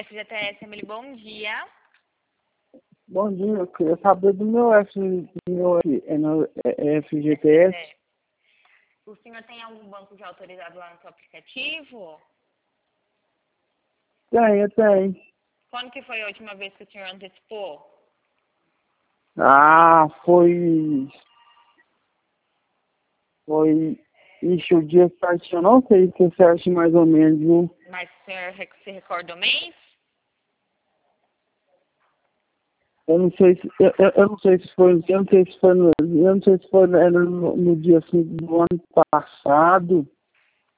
FGTS, Emily, bom dia. Bom dia, eu queria saber do meu FGTS. O senhor tem algum banco já autorizado lá no seu aplicativo? Tem. Quando que foi a última vez que o senhor antecipou? Ixi, o dia certo eu não sei se é certo mais ou menos, viu? Mas o senhor se recorda o mês? Eu não sei se foi no dia 5 do ano passado.